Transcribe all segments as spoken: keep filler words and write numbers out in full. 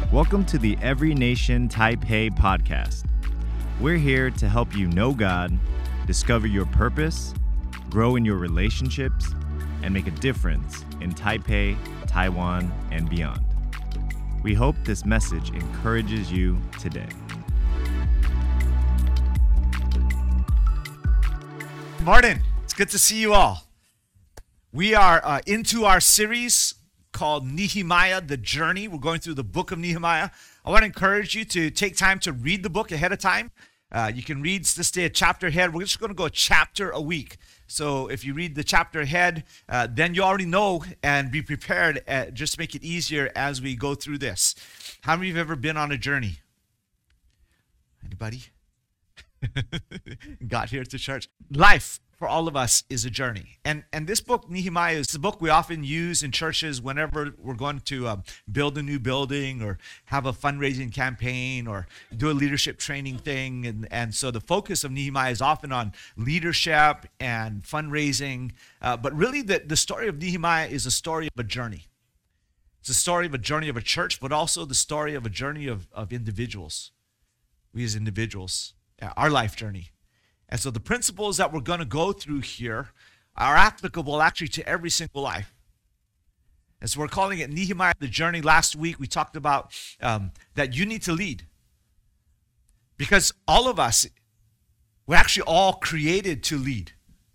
Welcome to the Every Nation Taipei podcast. We're here to help you know God, discover your purpose, grow in your relationships, and make a difference in Taipei, Taiwan, and beyond. We hope this message encourages you today. Good morning. It's good to see you all. We are uh, into our series called Nehemiah, The Journey. We're going through the book of Nehemiah. I want to encourage you to take time to read the book ahead of time. Uh, you can read, just stay a chapter ahead. We're just going to go a chapter a week. So if you read the chapter ahead, uh, then you already know and be prepared. Uh, just to make it easier as we go through this. How many of you have ever been on a journey? Anybody? Got here to church. Life for all of us is a journey. And and this book, Nehemiah, is the book we often use in churches whenever we're going to um, build a new building or have a fundraising campaign or do a leadership training thing. And, and so the focus of Nehemiah is often on leadership and fundraising. Uh, but really the, the story of Nehemiah is a story of a journey. It's a story of a journey of a church, but also the story of a journey of, of individuals. We as individuals, our life journey. And so the principles that we're going to go through here are applicable actually to every single life. And so we're calling it Nehemiah, the Journey. Last week we talked about um, that you need to lead. Because all of us, we're actually all created to lead.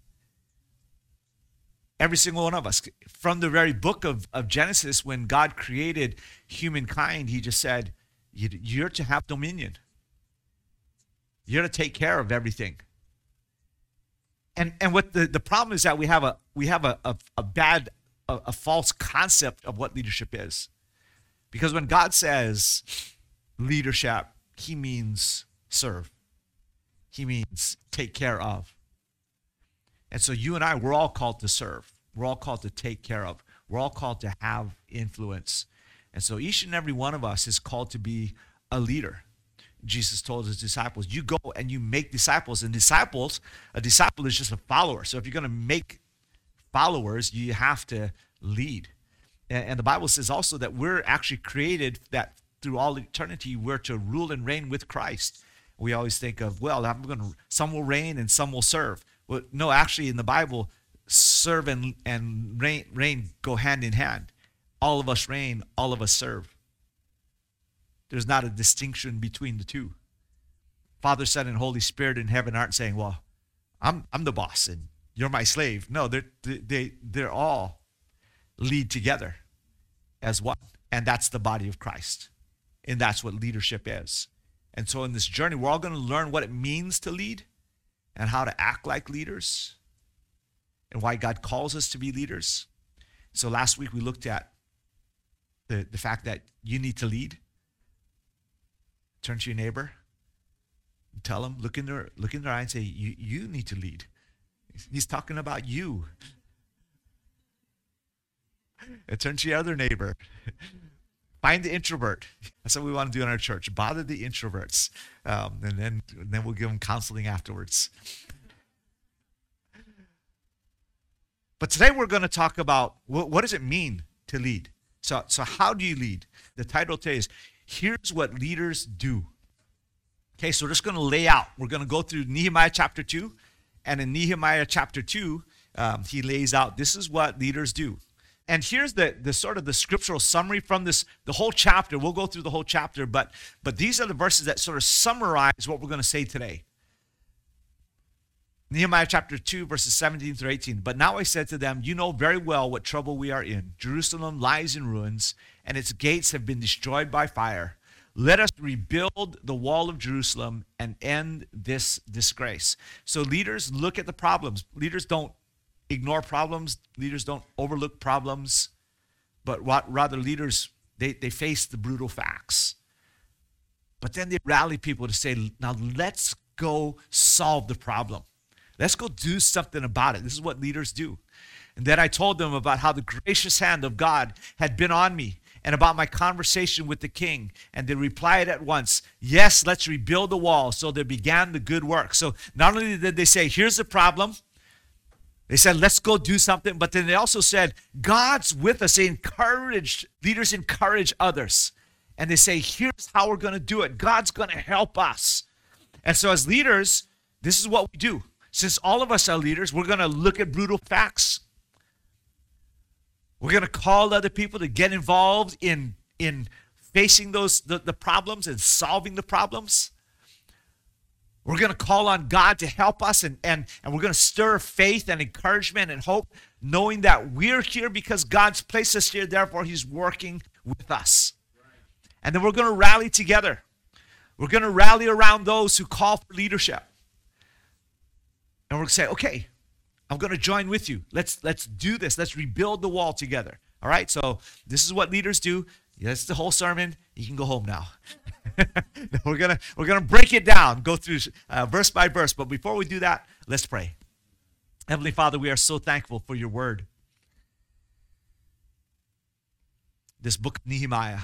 Every single one of us. From the very book of, of Genesis, when God created humankind, he just said, you're to have dominion. You're to take care of everything. And and what the, the problem is that we have a we have a, a, a bad, a, a false concept of what leadership is. Because when God says leadership, he means serve. He means take care of. And so you and I, we're all called to serve. We're all called to take care of. We're all called to have influence. And so each and every one of us is called to be a leader. Jesus told his disciples, you go and you make disciples. And disciples, a disciple is just a follower. So if you're going to make followers, you have to lead. And, and the Bible says also that we're actually created that through all eternity, we're to rule and reign with Christ. We always think of, well, I'm going to, some will reign and some will serve. Well, no, actually in the Bible, serve and, and reign, reign go hand in hand. All of us reign, all of us serve. There's not a distinction between the two. Father, Son, and Holy Spirit in heaven aren't saying, well, I'm I'm the boss and you're my slave. No, they're, they, they're all lead together as one. And that's the body of Christ. And that's what leadership is. And so in this journey, we're all going to learn what it means to lead and how to act like leaders and why God calls us to be leaders. So last week we looked at the, the fact that you need to lead. Turn to your neighbor, tell them, look in their look in their eye and say, you, you need to lead. He's talking about you. And turn to your other neighbor. Find the introvert. That's what we want to do in our church. Bother the introverts. Um, and then, and then we'll give them counseling afterwards. But today we're going to talk about what, what does it mean to lead? So, so how do you lead? The title today is, here's what leaders do. Okay, so we're just going to lay out. We're going to go through Nehemiah chapter two. And in Nehemiah chapter two, um, he lays out, this is what leaders do. And here's the, the sort of the scriptural summary from this, the whole chapter. We'll go through the whole chapter, but, but these are the verses that sort of summarize what we're going to say today. Nehemiah chapter two, verses seventeen through eighteen. But now I said to them, you know very well what trouble we are in. Jerusalem lies in ruins, and its gates have been destroyed by fire. Let us rebuild the wall of Jerusalem and end this disgrace. So leaders look at the problems. Leaders don't ignore problems. Leaders don't overlook problems. But rather leaders, they, they face the brutal facts. But then they rally people to say, now let's go solve the problem. Let's go do something about it. This is what leaders do. And then I told them about how the gracious hand of God had been on me and about my conversation with the king. And they replied at once, yes, let's rebuild the wall. So they began the good work. So not only did they say, here's the problem, they said, let's go do something. But then they also said, God's with us. They encouraged, leaders encourage others. and they say, here's how we're going to do it. God's going to help us. And so as leaders, this is what we do. Since all of us are leaders, we're going to look at brutal facts. We're going to call other people to get involved in, in facing those the, the problems and solving the problems. We're going to call on God to help us, and, and, and we're going to stir faith and encouragement and hope, knowing that we're here because God's placed us here, therefore he's working with us. And then we're going to rally together. We're going to rally around those who call for leadership. And we're going to say, okay, I'm going to join with you. Let's, let's do this. Let's rebuild the wall together. All right, so this is what leaders do. That's the whole sermon. You can go home now. we're gonna we're gonna break it down, go through uh, verse by verse. But before we do that, let's pray. Heavenly Father, we are so thankful for your word. This book of Nehemiah,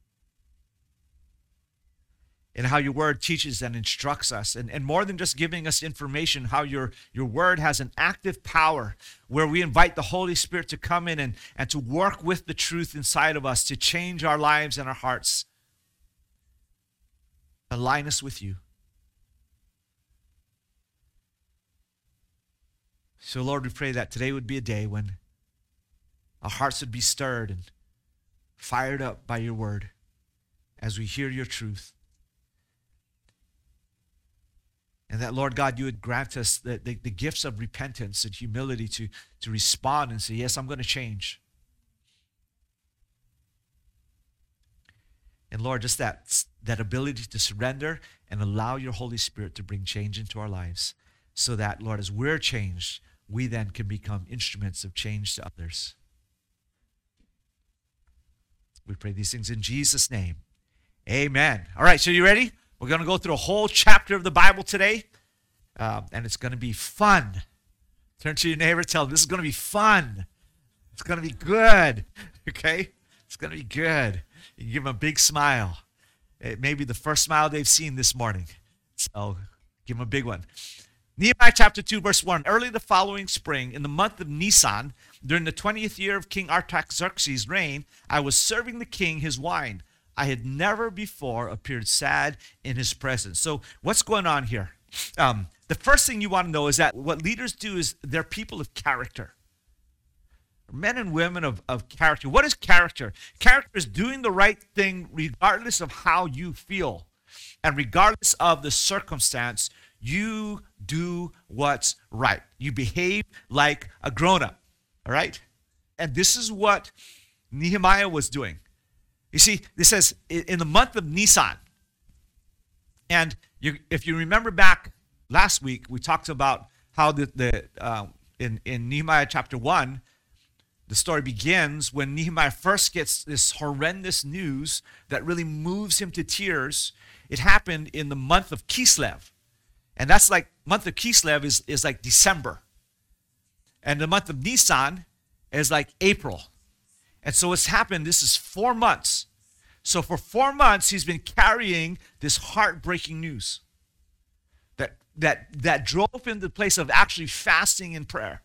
and how your word teaches and instructs us, and, and more than just giving us information, how your, your word has an active power where we invite the Holy Spirit to come in and, and to work with the truth inside of us, to change our lives and our hearts. Align us with you. So Lord, we pray that today would be a day when our hearts would be stirred and fired up by your word as we hear your truth. And that, Lord God, you would grant us the, the, the gifts of repentance and humility to, to respond and say, yes, I'm going to change. And Lord, just that, that ability to surrender and allow your Holy Spirit to bring change into our lives, so that, Lord, as we're changed, we then can become instruments of change to others. We pray these things in Jesus' name. Amen. All right, so you ready? We're going to go through a whole chapter of the Bible today, um, and it's going to be fun. Turn to your neighbor, tell them, this is going to be fun. It's going to be good, okay? It's going to be good. You can give them a big smile. It may be the first smile they've seen this morning, so give them a big one. Nehemiah chapter two, verse one. Early the following spring, in the month of Nisan, during the twentieth year of King Artaxerxes' reign, I was serving the king his wine. I had never before appeared sad in his presence. So what's going on here? Um, the first thing you want to know is that what leaders do is they're people of character. Men and women of, of character. What is character? Character is doing the right thing regardless of how you feel. And regardless of the circumstance, you do what's right. You behave like a grown-up. All right? And this is what Nehemiah was doing. You see, this says in the month of Nisan. And you, if you remember back last week, we talked about how the, the uh, in, in Nehemiah chapter one, the story begins when Nehemiah first gets this horrendous news that really moves him to tears. It happened in the month of Kislev. And that's like, month of Kislev is, is like December. And the month of Nisan is like April. And so what's happened, this is four months. So for four months, he's been carrying this heartbreaking news that, that, that drove him to the place of actually fasting and prayer.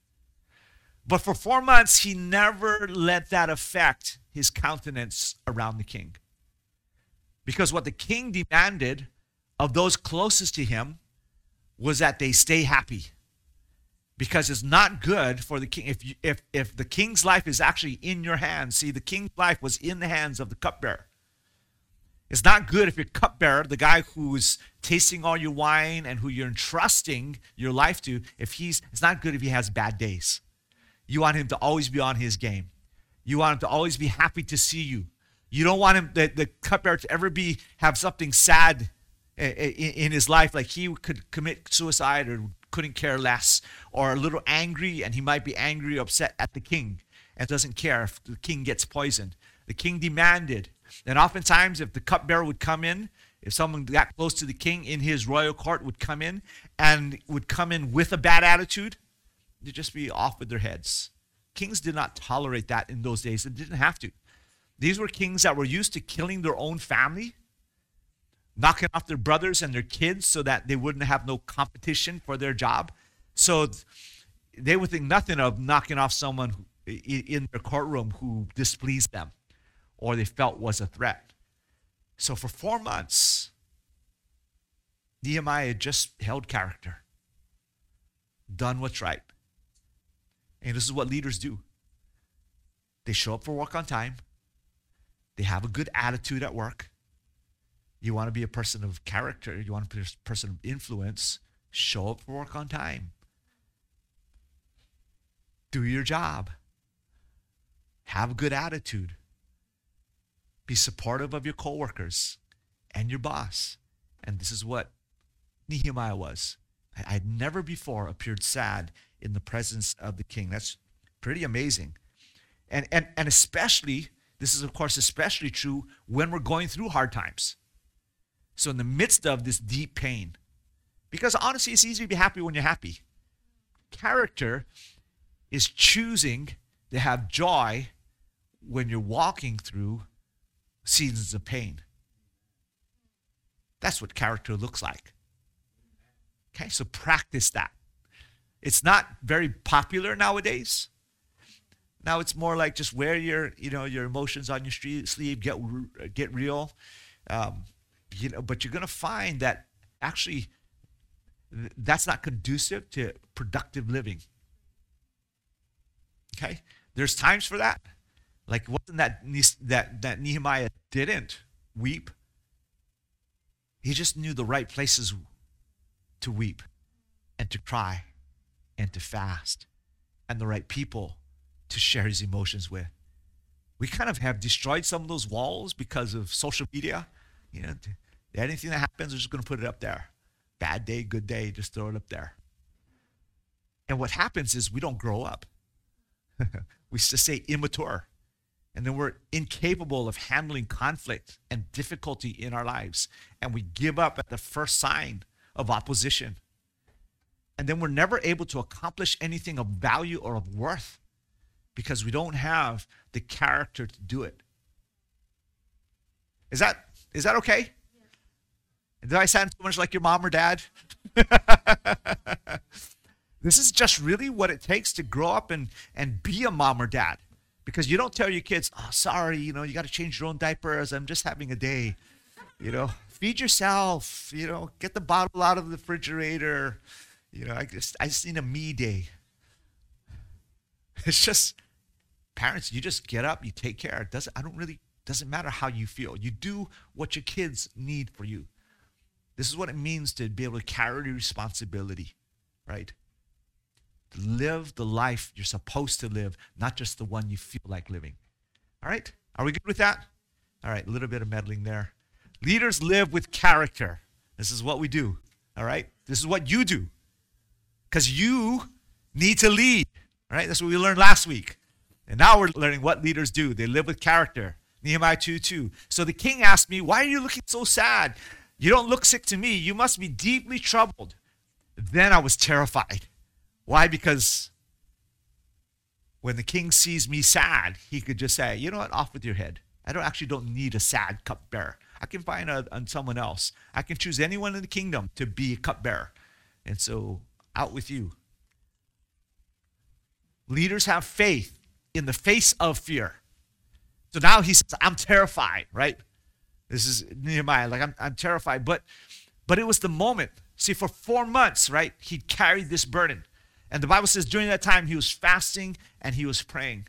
But for four months, he never let that affect his countenance around the king. Because what the king demanded of those closest to him was that they stay happy. Because it's not good for the king. If, you, if, if the king's life is actually in your hands, see, the king's life was in the hands of the cupbearer. It's not good if your cupbearer, the guy who is tasting all your wine and who you're entrusting your life to, if he's, it's not good if he has bad days. You want him to always be on his game. You want him to always be happy to see you. You don't want him, the, the cupbearer, to ever be have something sad in, in his life, like he could commit suicide or couldn't care less, or a little angry, and he might be angry or upset at the king and doesn't care if the king gets poisoned. The king demanded. And oftentimes, if the cupbearer would come in, if someone got close to the king in his royal court would come in and would come in with a bad attitude, they'd just be off with their heads. Kings did not tolerate that in those days. They didn't have to. These were kings that were used to killing their own family, knocking off their brothers and their kids so that they wouldn't have no competition for their job. So they would think nothing of knocking off someone who, in their courtroom who displeased them or they felt was a threat. So for four months, Nehemiah just held character, done what's right. And this is what leaders do. They show up for work on time. They have a good attitude at work. You want to be a person of character. You want to be a person of influence. Show up for work on time. Do your job. Have a good attitude. Be supportive of your coworkers and your boss. And this is what Nehemiah was. I had never before appeared sad in the presence of the king. That's pretty amazing. And, and, and especially, this is of course especially true when we're going through hard times. So in the midst of this deep pain, because honestly, it's easy to be happy when you're happy. Character is choosing to have joy when you're walking through seasons of pain. That's what character looks like. Okay, so practice that. It's not very popular nowadays. Now it's more like just wear your, you know, your emotions on your sleeve, get get real. Um, you know, but you're going to find that actually that's not conducive to productive living. Okay, there's times for that. Like wasn't that that that Nehemiah didn't weep? He just knew the right places to weep and to cry and to fast and the right people to share his emotions with. We kind of have destroyed some of those walls because of social media. You know, anything that happens, we're just going to put it up there. Bad day, good day, just throw it up there. And what happens is we don't grow up. We just stay immature. And then we're incapable of handling conflict and difficulty in our lives. And we give up at the first sign of opposition. And then we're never able to accomplish anything of value or of worth because we don't have the character to do it. Is that is that okay? Yeah. Did I sound so much like your mom or dad? This is just really what it takes to grow up and, and be a mom or dad. Because you don't tell your kids, oh, sorry, you know, you got to change your own diapers. I'm just having a day. You know, feed yourself, you know, get the bottle out of the refrigerator. You know, I just, I just need a me day. It's just, parents, you just get up, you take care. It doesn't, I don't really, doesn't matter how you feel. You do what your kids need for you. This is what it means to be able to carry responsibility, right? To live the life you're supposed to live, not just the one you feel like living. All right? Are we good with that? All right, a little bit of meddling there. Leaders live with character. This is what we do. All right? This is what you do. Because you need to lead. All right? That's what we learned last week. And now we're learning what leaders do. They live with character. Nehemiah two two. So the king asked me, why are you looking so sad? You don't look sick to me. You must be deeply troubled. Then I was terrified. Why? Because when the king sees me sad, he could just say, you know what, off with your head. I don't actually don't need a sad cupbearer. I can find a, a, someone else. I can choose anyone in the kingdom to be a cupbearer. And so out with you. Leaders have faith in the face of fear. So now he says, I'm terrified, right? This is Nehemiah, like I'm, I'm terrified. But, but it was the moment. See, for four months, right, he carried this burden. And the Bible says during that time he was fasting and he was praying.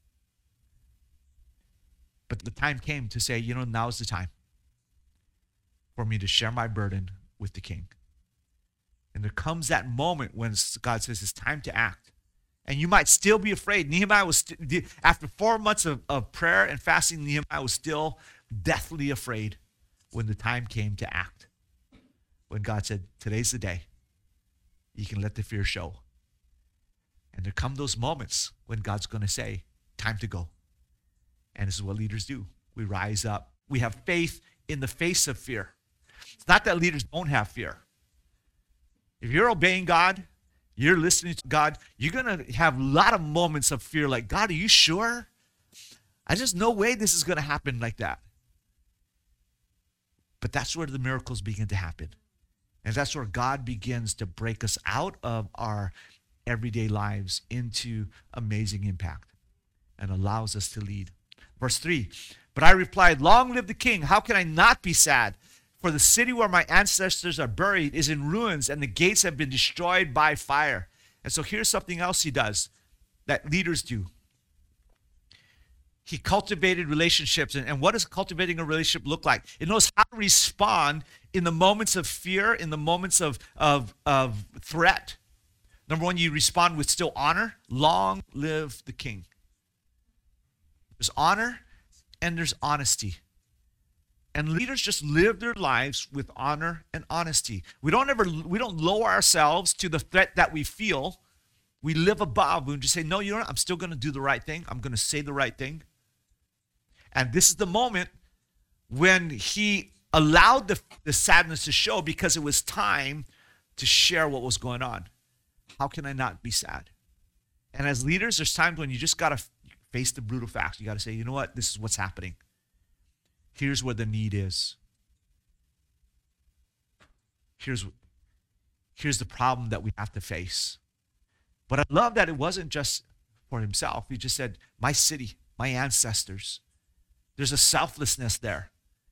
But the time came to say, you know, now's the time for me to share my burden with the king. And there comes that moment when God says it's time to act. And you might still be afraid. Nehemiah was, st- after four months of, of prayer and fasting, Nehemiah was still deathly afraid when the time came to act. When God said, today's the day. You can let the fear show. And there come those moments when God's going to say, time to go. And this is what leaders do. We rise up. We have faith in the face of fear. It's not that leaders don't have fear. If you're obeying God, you're listening to God, you're going to have a lot of moments of fear like, God, are you sure? I just no way this is going to happen like that. But that's where the miracles begin to happen. And that's where God begins to break us out of our everyday lives into amazing impact and allows us to lead. Verse three, But I replied, long live the king. How can I not be sad? For the city where my ancestors are buried is in ruins, and the gates have been destroyed by fire. And so here's something else he does that leaders do. He cultivated relationships. And, and what does cultivating a relationship look like? It knows how to respond in the moments of fear, in the moments of, of, of threat. Number one, you respond with still honor. Long live the king. There's honor and there's honesty. And leaders just live their lives with honor and honesty. We don't ever, we don't lower ourselves to the threat that we feel. We live above. We just say, no, you know what? I'm still going to do the right thing. I'm going to say the right thing. And this is the moment when he allowed the, the sadness to show because it was time to share what was going on. How can I not be sad? And as leaders, there's times when you just got to face the brutal facts. You got to say, you know what? This is what's happening. Here's where the need is. Here's, here's the problem that we have to face. But I love that it wasn't just for himself. He just said, my city, my ancestors. There's a selflessness there.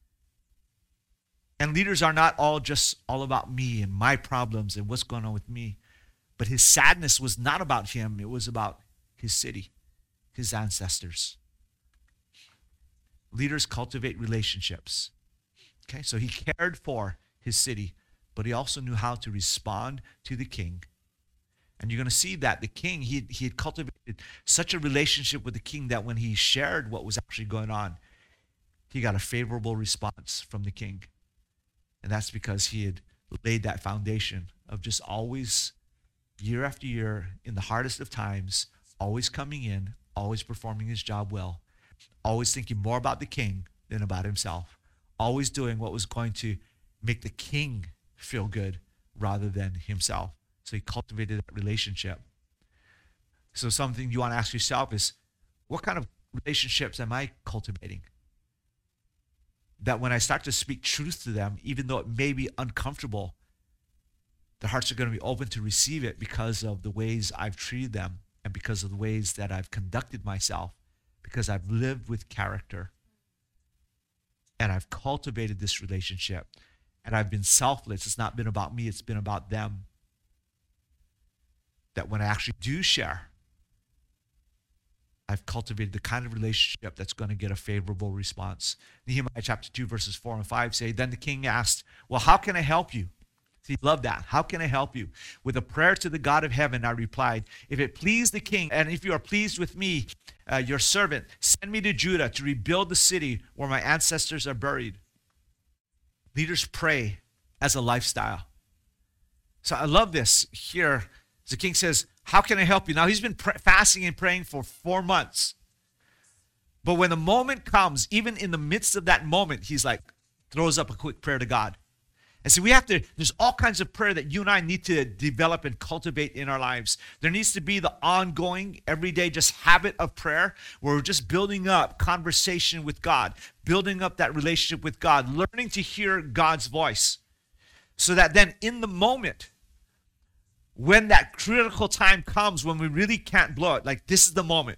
And leaders are not all just all about me and my problems and what's going on with me. But his sadness was not about him. It was about his city, his ancestors. Leaders cultivate relationships. Okay, so he cared for his city, but he also knew how to respond to the king. And you're going to see that the king, he, he had cultivated such a relationship with the king that when he shared what was actually going on, he got a favorable response from the king. And that's because he had laid that foundation of just always, year after year, in the hardest of times, always coming in, always performing his job well, always thinking more about the king than about himself, always doing what was going to make the king feel good rather than himself. So he cultivated that relationship. So something you want to ask yourself is, what kind of relationships am I cultivating? That when I start to speak truth to them, even though it may be uncomfortable, their hearts are going to be open to receive it because of the ways I've treated them and because of the ways that I've conducted myself, because I've lived with character and I've cultivated this relationship and I've been selfless. It's not been about me, it's been about them. That when I actually do share, I've cultivated the kind of relationship that's going to get a favorable response. Nehemiah chapter two, verses four and five say, then the king asked, well, how can I help you? See, love that. How can I help you? With a prayer to the God of heaven, I replied, if it please the king, and if you are pleased with me, uh, your servant, send me to Judah to rebuild the city where my ancestors are buried. Leaders pray as a lifestyle. So I love this here. The king says, how can I help you? Now, he's been pr- fasting and praying for four months. But when the moment comes, even in the midst of that moment, he's like, throws up a quick prayer to God. And so we have to, there's all kinds of prayer that you and I need to develop and cultivate in our lives. There needs to be the ongoing, everyday just habit of prayer where we're just building up conversation with God, building up that relationship with God, learning to hear God's voice. So that then in the moment, when that critical time comes, when we really can't blow it, like this is the moment,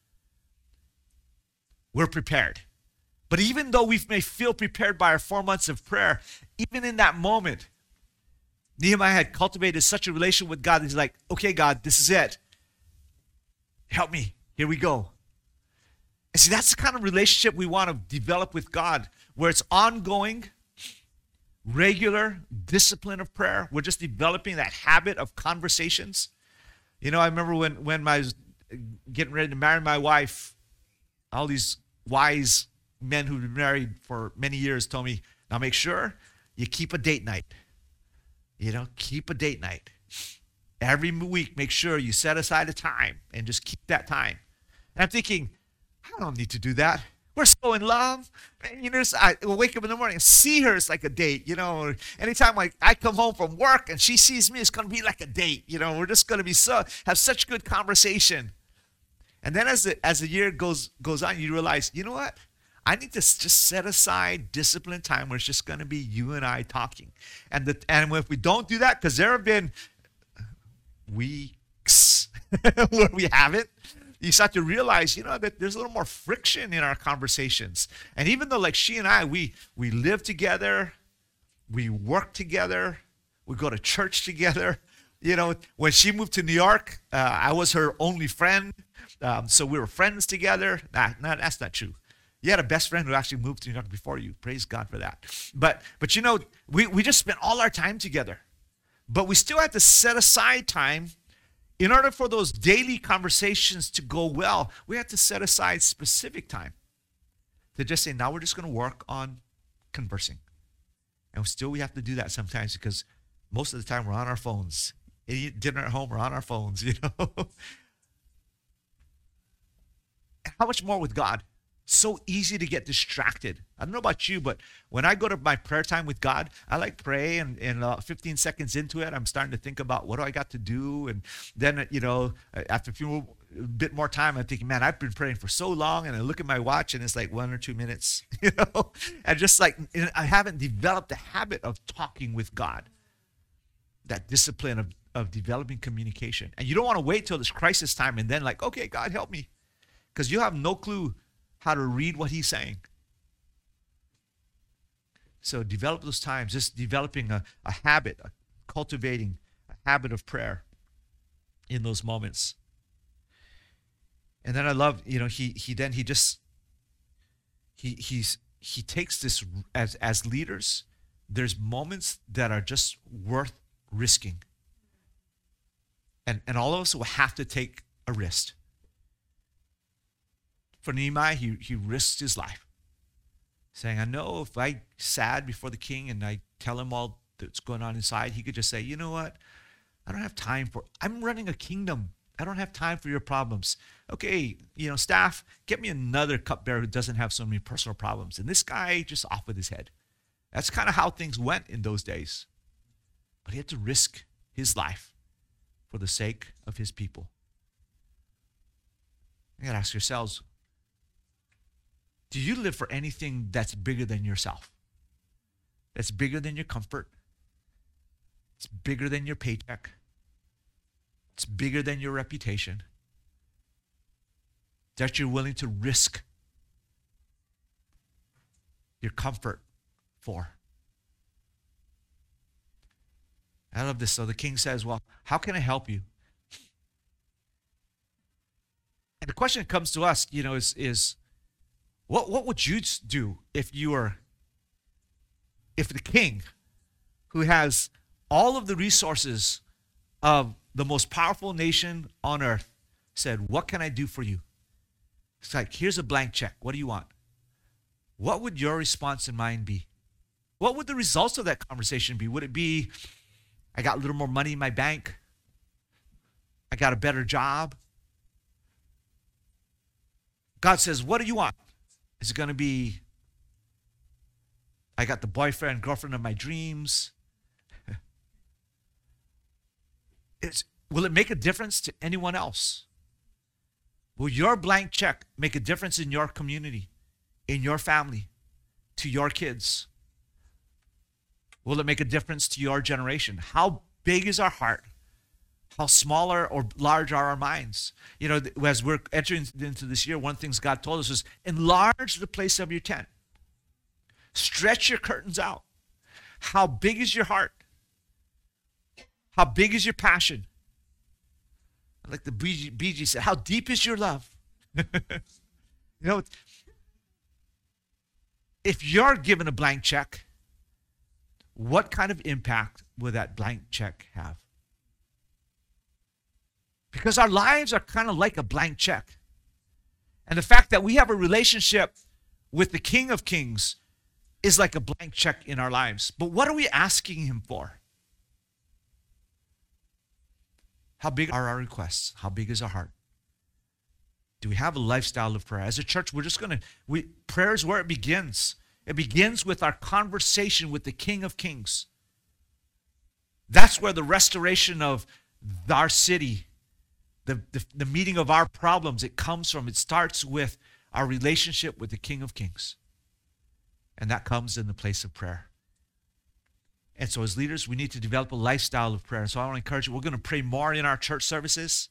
we're prepared. But even though we may feel prepared by our four months of prayer, even in that moment, Nehemiah had cultivated such a relationship with God that he's like, okay, God, this is it. Help me. Here we go. And see, that's the kind of relationship we want to develop with God, where it's ongoing, regular discipline of prayer. We're just developing that habit of conversations. You know, I remember when, when I was getting ready to marry my wife, all these wise men who've been married for many years told me, now make sure you keep a date night. You know, keep a date night. Every week, make sure you set aside a time and just keep that time. And I'm thinking, I don't need to do that. We're so in love. And, you know, I will wake up in the morning and see her. It's like a date, you know. Anytime like I come home from work and she sees me, it's going to be like a date. You know, we're just going to be so have such good conversation. And then as the as the year goes goes on, you realize, you know what? I need to just set aside disciplined time where it's just going to be you and I talking. And the and if we don't do that, because there have been weeks where we haven't, you start to realize, you know, that there's a little more friction in our conversations. And even though, like, she and I, we we live together, we work together, we go to church together. You know, when she moved to New York, uh, I was her only friend. Um, so we were friends together. Nah, nah, that's not true. You had a best friend who actually moved to New York before you. Praise God for that. But, but you know, we, we just spent all our time together. But we still had to set aside time in order for those daily conversations to go well. We had to set aside specific time to just say, now we're just going to work on conversing. And still we have to do that sometimes because most of the time we're on our phones. Eat dinner at home, we're on our phones, you know. And how much more with God? So easy to get distracted. I don't know about you, but when I go to my prayer time with God, I like pray, and, and uh, fifteen seconds into it, I'm starting to think about what do I got to do, and then, you know, after a few a bit more time, I'm thinking, man, I've been praying for so long, and I look at my watch, and it's like one or two minutes, you know, and just like I haven't developed the habit of talking with God, that discipline of, of developing communication. And you don't want to wait till this crisis time and then like, okay, God, help me, because you have no clue how to read what he's saying. So develop those times, just developing a, a habit, a, cultivating a habit of prayer in those moments. And then I love, you know, he he then he just he he's he takes this as as leaders, there's moments that are just worth risking. And and all of us will have to take a risk. For Nehemiah, he, he risked his life, saying, I know if I sad before the king and I tell him all that's going on inside, he could just say, you know what? I don't have time for, I'm running a kingdom. I don't have time for your problems. Okay, you know, staff, get me another cupbearer who doesn't have so many personal problems. And this guy just off with his head. That's kind of how things went in those days. But he had to risk his life for the sake of his people. You got to ask yourselves, do you live for anything that's bigger than yourself? That's bigger than your comfort? It's bigger than your paycheck? It's bigger than your reputation? That you're willing to risk your comfort for? I love this. So the king says, well, how can I help you? And the question that comes to us, you know, is, is what, what would you do if you were, if the king who has all of the resources of the most powerful nation on earth said, what can I do for you? It's like, here's a blank check. What do you want? What would your response and mine be? What would the results of that conversation be? Would it be, I got a little more money in my bank? I got a better job? God says, what do you want? Is it going to be, I got the boyfriend, girlfriend of my dreams? It's, will it make a difference to anyone else? Will your blank check make a difference in your community, in your family, to your kids? Will it make a difference to your generation? How big is our heart? How smaller or large are our minds? You know, as we're entering into this year, one of the things God told us is enlarge the place of your tent. Stretch your curtains out. How big is your heart? How big is your passion? Like the Bee Gees said, how deep is your love? You know, if you're given a blank check, what kind of impact will that blank check have? Because our lives are kind of like a blank check. And the fact that we have a relationship with the King of Kings is like a blank check in our lives. But what are we asking him for? How big are our requests? How big is our heart? Do we have a lifestyle of prayer? As a church, we're just going to, we prayer is where it begins. It begins with our conversation with the King of Kings. That's where the restoration of our city, the, the, the meeting of our problems, it comes from. It starts with our relationship with the King of Kings. And that comes in the place of prayer. And so as leaders, we need to develop a lifestyle of prayer. And so I want to encourage you, we're going to pray more in our church services.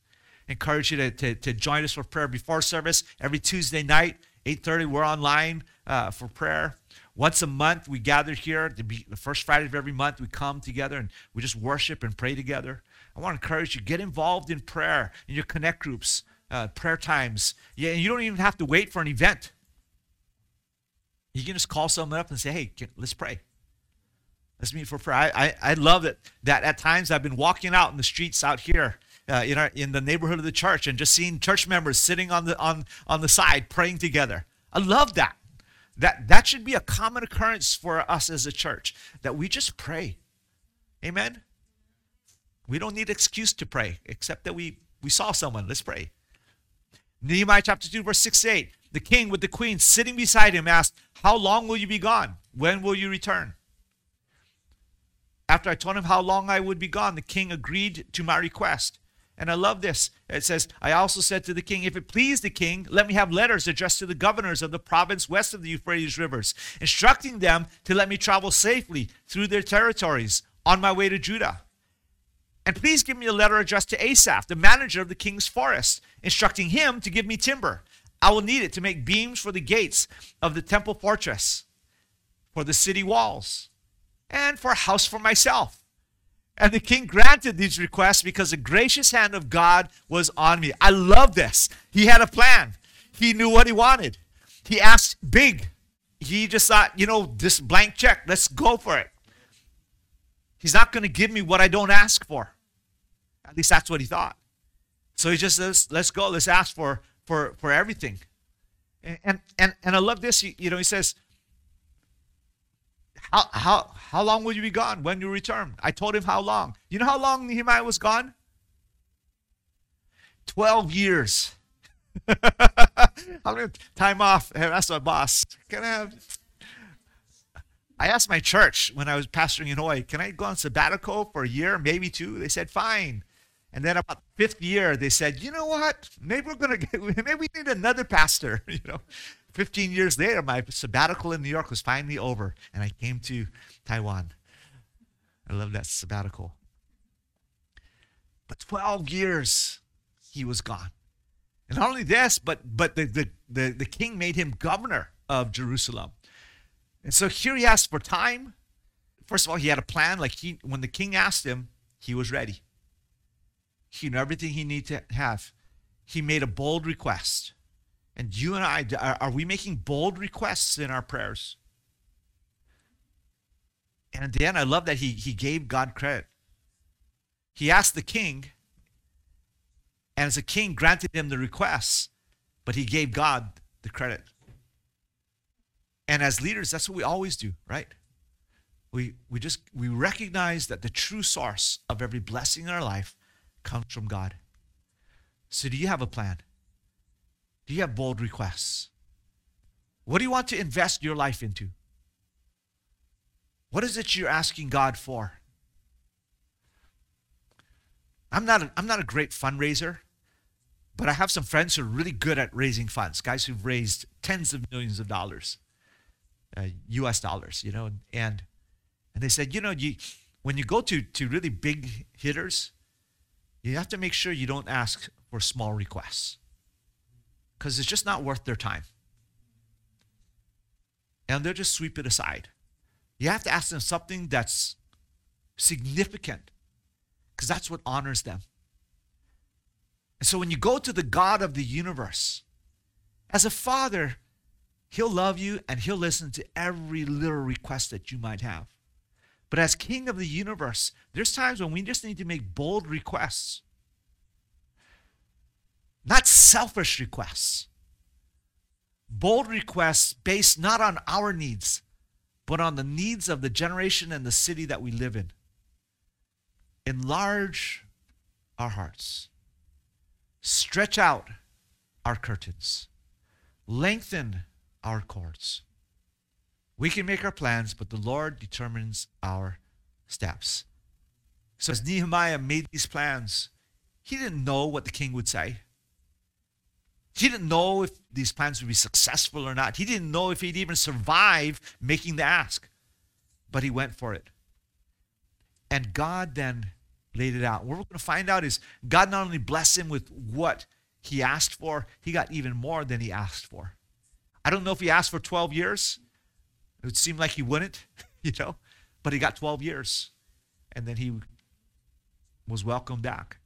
encourage you to, to, to join us for prayer before service. Every Tuesday night, eight thirty, we're online uh, for prayer. Once a month, we gather here. To be the first Friday of every month, we come together and we just worship and pray together. I want to encourage you, get involved in prayer, in your connect groups, uh, prayer times. Yeah, and you don't even have to wait for an event. You can just call someone up and say, hey, can, let's pray. Let's meet for prayer. I, I, I love it that at times I've been walking out in the streets out here uh, in our in the neighborhood of the church and just seeing church members sitting on the on on the side praying together. I love that. That that should be a common occurrence for us as a church, that we just pray. Amen? We don't need excuse to pray, except that we, we saw someone. Let's pray. Nehemiah chapter two, verse six to eight. The king with the queen sitting beside him asked, how long will you be gone? When will you return? After I told him how long I would be gone, the king agreed to my request. And I love this. It says, I also said to the king, if it please the king, let me have letters addressed to the governors of the province west of the Euphrates rivers, instructing them to let me travel safely through their territories on my way to Judah. And please give me a letter addressed to Asaph, the manager of the king's forest, instructing him to give me timber. I will need it to make beams for the gates of the temple fortress, for the city walls, and for a house for myself. And the king granted these requests because the gracious hand of God was on me. I love this. He had a plan. He knew what he wanted. He asked big. He just thought, you know, this blank check, let's go for it. He's not going to give me what I don't ask for. At least that's what he thought. So he just says, let's go. Let's ask for, for, for everything. And, and, and, and I love this. You, you know, he says, How, how, how long will you be gone when you return? I told him how long. You know how long Nehemiah was gone? twelve years. I'm going to time off. Hey, that's my boss. Can I have... I asked my church when I was pastoring in Hawaii, can I go on sabbatical for a year, maybe two? They said, fine. And then about the fifth year, they said, you know what? Maybe we're going to get, maybe we need another pastor, you know. fifteen years later, my sabbatical in New York was finally over, and I came to Taiwan. I love that sabbatical. But twelve years, he was gone. And not only this, but but the, the, the, the king made him governor of Jerusalem. And so here he asked for time. First of all, he had a plan. Like he, when the king asked him, he was ready. He knew everything he needed to have. He made a bold request. And you and I, are, are we making bold requests in our prayers? And at the end, I love that he, he gave God credit. He asked the king, and as a king, granted him the requests, but he gave God the credit. And as leaders, that's what we always do, right? We, we just, we recognize that the true source of every blessing in our life comes from God. So do you have a plan? Do you have bold requests? What do you want to invest your life into? What is it you're asking God for? I'm not a, I'm not a great fundraiser, but I have some friends who are really good at raising funds, guys who've raised tens of millions of dollars, uh, U S dollars, you know, and and they said, you know, you when you go to, to really big hitters, you have to make sure you don't ask for small requests, because it's just not worth their time. And they'll just sweep it aside. You have to ask them something that's significant, because that's what honors them. And so when you go to the God of the universe, as a father, he'll love you and he'll listen to every little request that you might have. But as King of the universe, there's times when we just need to make bold requests. Not selfish requests. Bold requests based not on our needs, but on the needs of the generation and the city that we live in. Enlarge our hearts. Stretch out our curtains. Lengthen our cords. We can make our plans, but the Lord determines our steps. So as Nehemiah made these plans, he didn't know what the king would say. He didn't know if these plans would be successful or not. He didn't know if he'd even survive making the ask. But he went for it. And God then laid it out. What we're going to find out is God not only blessed him with what he asked for, he got even more than he asked for. I don't know if he asked for twelve years. It would seem like he wouldn't, you know, but he got twelve years. And then he was welcomed back.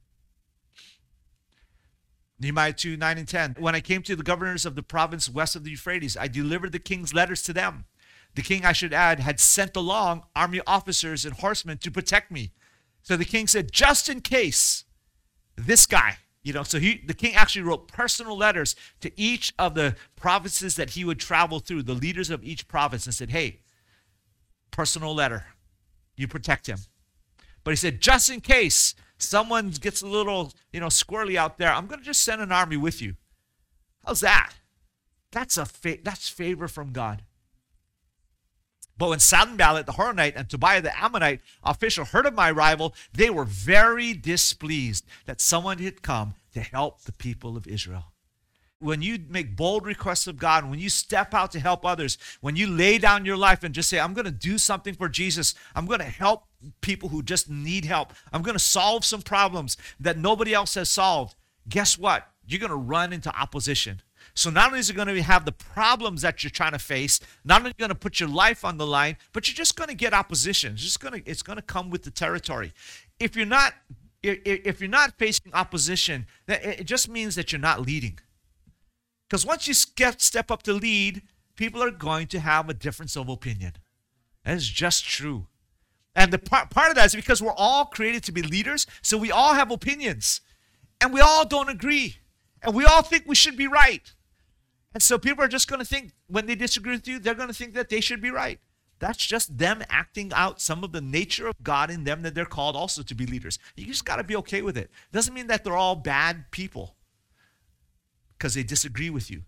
Nehemiah two, nine and ten. When I came to the governors of the province west of the Euphrates, I delivered the king's letters to them. The king, I should add, had sent along army officers and horsemen to protect me. So the king said, just in case this guy, you know, so he, the king actually wrote personal letters to each of the provinces that he would travel through, the leaders of each province, and said, hey, personal letter, you protect him. But he said, just in case someone gets a little, you know, squirrely out there, I'm going to just send an army with you. How's that? That's a fa- that's favor from God. But when Sanballat the Horonite and Tobiah the Ammonite official heard of my arrival, they were very displeased that someone had come to help the people of Israel. When you make bold requests of God, when you step out to help others, when you lay down your life and just say, I'm going to do something for Jesus, I'm going to help people who just need help, I'm going to solve some problems that nobody else has solved, guess what? You're going to run into opposition. So not only is it going to have the problems that you're trying to face, not only are you going to put your life on the line, but you're just going to get opposition. It's just going to, it's going to come with the territory. If you're not, if you're not facing opposition, it just means that you're not leading. Because once you get, step up to lead, people are going to have a difference of opinion. That is just true. And the part, part of that is because we're all created to be leaders, so we all have opinions. And we all don't agree. And we all think we should be right. And so people are just going to think, when they disagree with you, they're going to think that they should be right. That's just them acting out some of the nature of God in them, that they're called also to be leaders. You just got to be okay with it. Doesn't mean that they're all bad people because they disagree with you.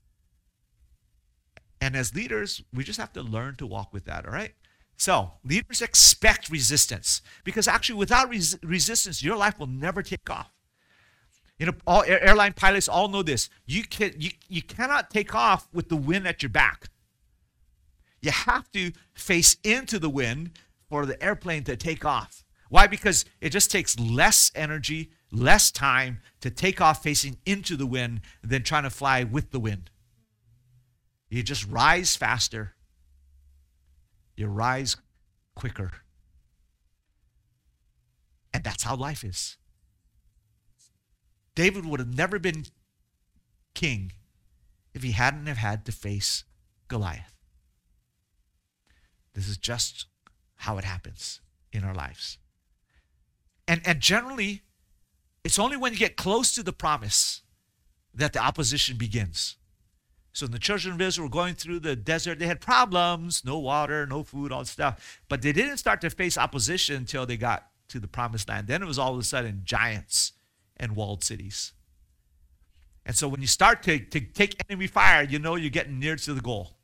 And as leaders, we just have to learn to walk with that, all right? So leaders expect resistance, because actually without res- resistance, your life will never take off. You know, all airline pilots all know this. You can you, you cannot take off with the wind at your back. You have to face into the wind for the airplane to take off. Why? Because it just takes less energy, less time to take off facing into the wind than trying to fly with the wind. You just rise faster. You rise quicker. And that's how life is. David would have never been king if he hadn't have had to face Goliath. This is just how it happens in our lives. And, and generally, it's only when you get close to the promise that the opposition begins. So when the children of Israel were going through the desert, they had problems, no water, no food, all that stuff. But they didn't start to face opposition until they got to the promised land. Then it was all of a sudden giants and walled cities. And so when you start to, to take enemy fire, you know you're getting near to the goal.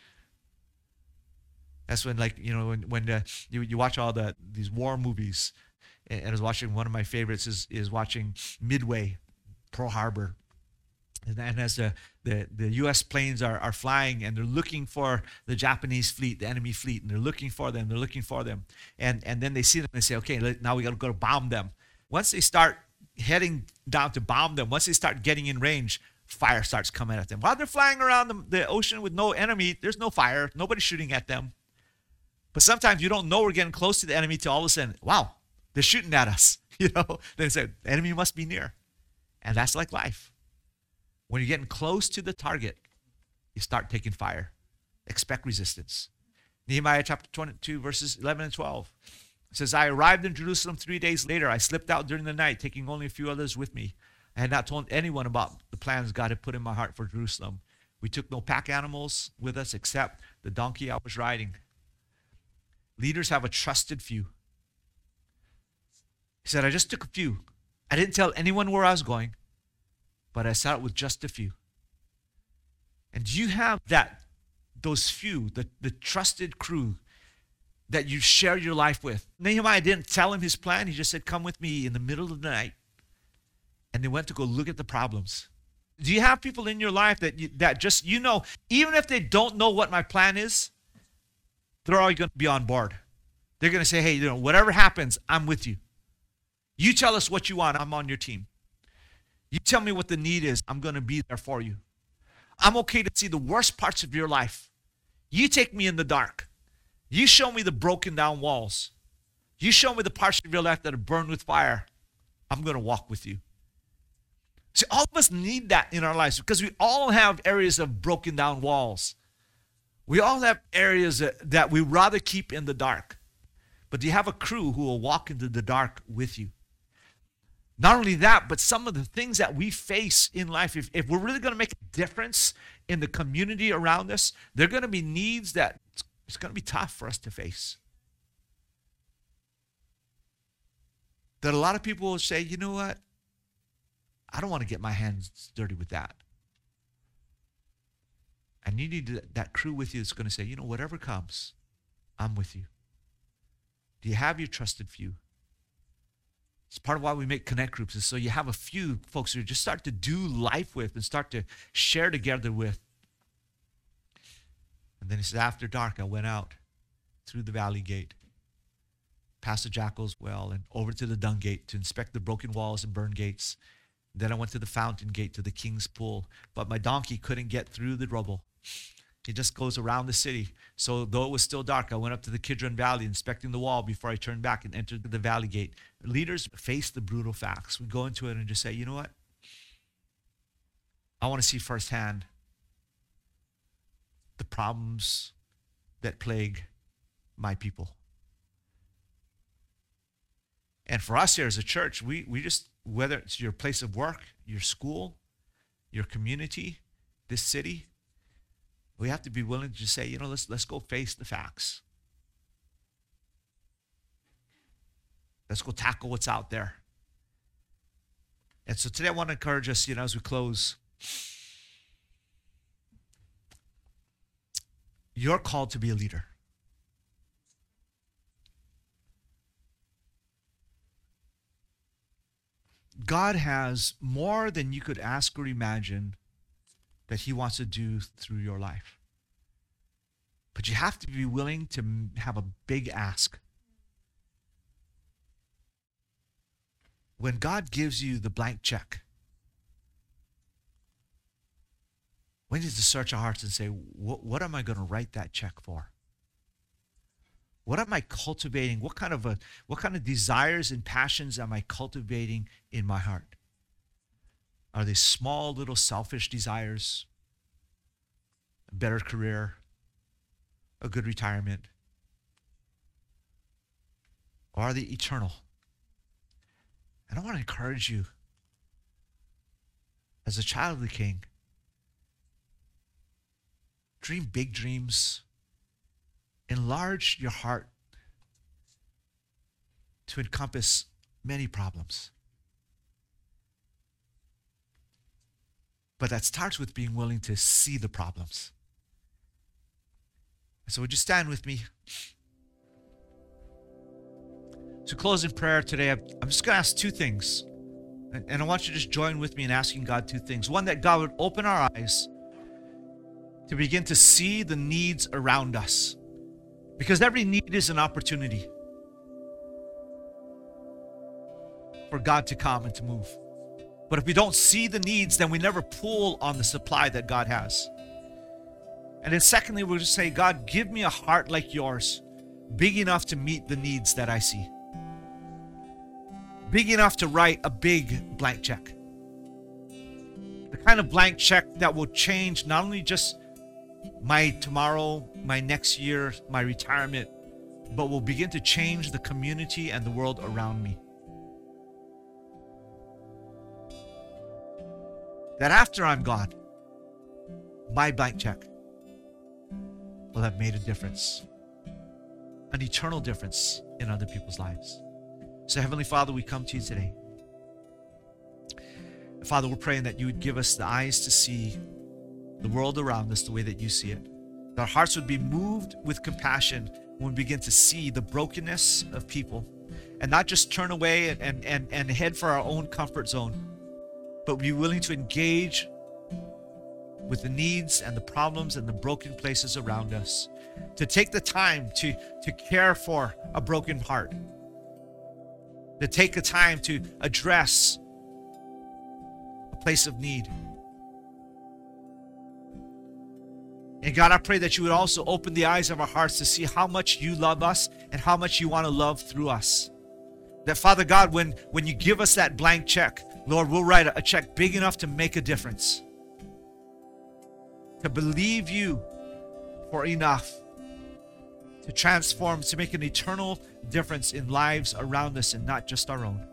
That's when, like, you know, when, when uh, you, you watch all the these war movies. And I was watching, one of my favorites is, is watching Midway, Pearl Harbor. And, and as the, the, the U S planes are, are flying and they're looking for the Japanese fleet, the enemy fleet, and they're looking for them, they're looking for them. And, and then they see them and they say, okay, let, now we got to go to bomb them. Once they start heading down to bomb them, once they start getting in range, fire starts coming at them. While they're flying around the, the ocean with no enemy, there's no fire, nobody's shooting at them. But sometimes you don't know we're getting close to the enemy till all of a sudden, wow, they're shooting at us. You know, then they say, the enemy must be near. And that's like life. When you're getting close to the target, you start taking fire. Expect resistance. Nehemiah chapter twenty-two, verses eleven and twelve. It says, I arrived in Jerusalem three days later. I slipped out during the night, taking only a few others with me. I had not told anyone about the plans God had put in my heart for Jerusalem. We took no pack animals with us except the donkey I was riding. Leaders have a trusted few. He said, I just took a few. I didn't tell anyone where I was going, but I sat with just a few. And you have that, those few, the, the trusted crew that you share your life with. Nehemiah didn't tell him his plan. He just said, come with me in the middle of the night. And they went to go look at the problems. Do you have people in your life that you, that just, you know, even if they don't know what my plan is, they're all going to be on board. They're going to say, hey, you know, whatever happens, I'm with you. You tell us what you want. I'm on your team. You tell me what the need is. I'm going to be there for you. I'm okay to see the worst parts of your life. You take me in the dark. You show me the broken down walls. You show me the parts of your life that are burned with fire. I'm going to walk with you. See, all of us need that in our lives because we all have areas of broken down walls. We all have areas that, that we rather keep in the dark. But do you have a crew who will walk into the dark with you? Not only that, but some of the things that we face in life, if, if we're really going to make a difference in the community around us, there are going to be needs that it's going to be tough for us to face. That a lot of people will say, you know what? I don't want to get my hands dirty with that. And you need that crew with you that's going to say, you know, whatever comes, I'm with you. Do you have your trusted few? It's part of why we make connect groups, is so you have a few folks who just start to do life with and start to share together with. And then he says, after dark, I went out through the valley gate, past the jackal's well, and over to the dung gate to inspect the broken walls and burned gates. Then I went to the fountain gate to the king's pool, but my donkey couldn't get through the rubble. He just goes around the city. So though it was still dark, I went up to the Kidron Valley, inspecting the wall before I turned back and entered the valley gate. Leaders face the brutal facts. We go into it and just say, you know what? I want to see firsthand the problems that plague my people. And for us here as a church, we, we just, whether it's your place of work, your school, your community, this city, we have to be willing to just say, you know, let's let's go face the facts. Let's go tackle what's out there. And so today I want to encourage us, you know, as we close, you're called to be a leader. God has more than you could ask or imagine that he wants to do through your life. But you have to be willing to have a big ask. When God gives you the blank check, we need to search our hearts and say, what, what am I going to write that check for? What am I cultivating? What kind of a, what kind of desires and passions am I cultivating in my heart? Are they small, little selfish desires? A better career? A good retirement? Or are they eternal? And I want to encourage you, as a child of the King, dream big dreams. Enlarge your heart to encompass many problems. But that starts with being willing to see the problems. So would you stand with me? To close in prayer today, I'm just going to ask two things. And I want you to just join with me in asking God two things. One, that God would open our eyes to begin to see the needs around us. Because every need is an opportunity for God to come and to move. But if we don't see the needs, then we never pull on the supply that God has. And then secondly, we'll just say, God, give me a heart like yours, big enough to meet the needs that I see. Big enough to write a big blank check. The kind of blank check that will change not only just my tomorrow, my next year, my retirement, but will begin to change the community and the world around me. That after I'm gone, my blank check will have made a difference, an eternal difference in other people's lives. So Heavenly Father, we come to you today. Father, we're praying that you would give us the eyes to see the world around us the way that you see it. That our hearts would be moved with compassion when we begin to see the brokenness of people and not just turn away and, and, and, and head for our own comfort zone, but be willing to engage with the needs and the problems and the broken places around us, to take the time to, to care for a broken heart, to take the time to address a place of need. And God, I pray that you would also open the eyes of our hearts to see how much you love us and how much you want to love through us. That, Father God, when, when you give us that blank check, Lord, we'll write a, a check big enough to make a difference. To believe you for enough. To transform, to make an eternal difference in lives around us and not just our own.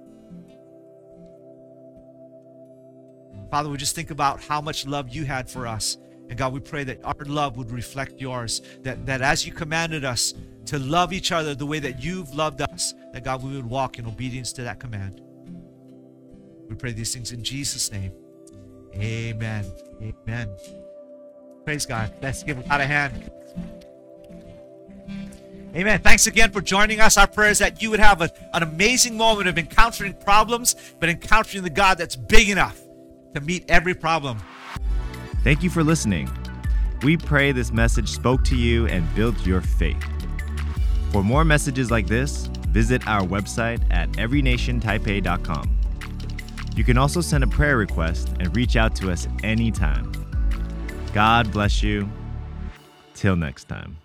Father, we just think about how much love you had for us. And God, we pray that our love would reflect yours. That, that as you commanded us to love each other the way that you've loved us, that God, we would walk in obedience to that command. We pray these things in Jesus' name. Amen. Amen. Praise God. Let's give God a hand. Amen. Thanks again for joining us. Our prayer is that you would have a, an amazing moment of encountering problems, but encountering the God that's big enough to meet every problem. Thank you for listening. We pray this message spoke to you and built your faith. For more messages like this, visit our website at every nation taipei dot com. You can also send a prayer request and reach out to us anytime. God bless you. Till next time.